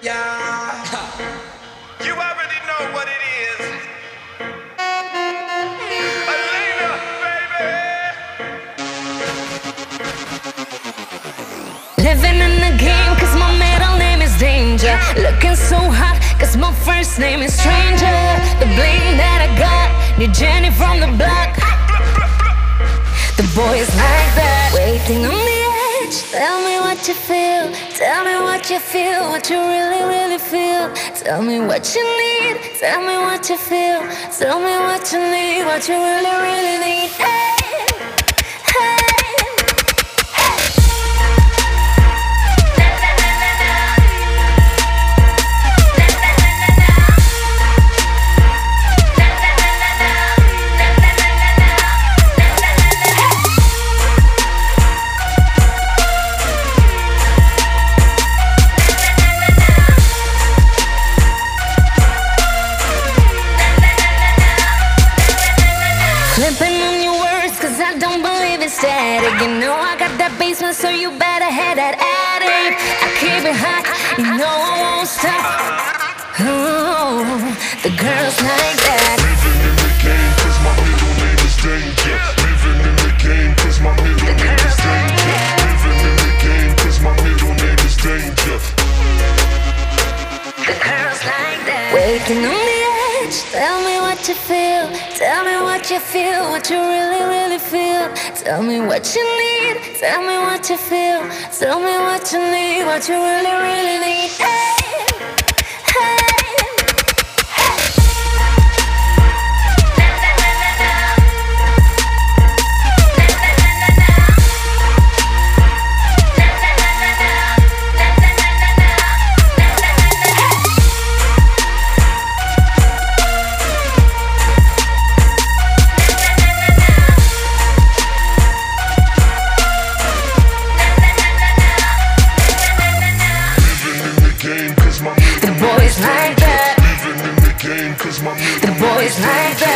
Yeah. You already know what it is. Elena, baby. Living in the game cause my middle name is Danger. Looking so hot cause my first name is Stranger. The bling that I got, new Jenny from the block. The boys like that, waiting on the edge. Tell me what you feel, tell me what you feel, what you really, really feel. Tell me what you need, tell me what you feel, tell me what you need, what you really, really need. Hey, hey. Flipping on your words cause I don't believe it's static. You know I got that basement so you better head that attic. I keep it hot, you know I won't stop. Oh, the girls like that. Living in the game cause my middle name is Danger. Living in the game cause my middle name is Danger. Living in the game cause my middle name is Danger. The girls like that, waiting on the edge. Tell me what you feel, tell me what you feel, what you really, really feel. Tell me what you need, tell me what you feel, tell me what you need, what you really, really need. Hey, hey. Cause my middle The boys like that. Living in the game cause my middle The boys like that.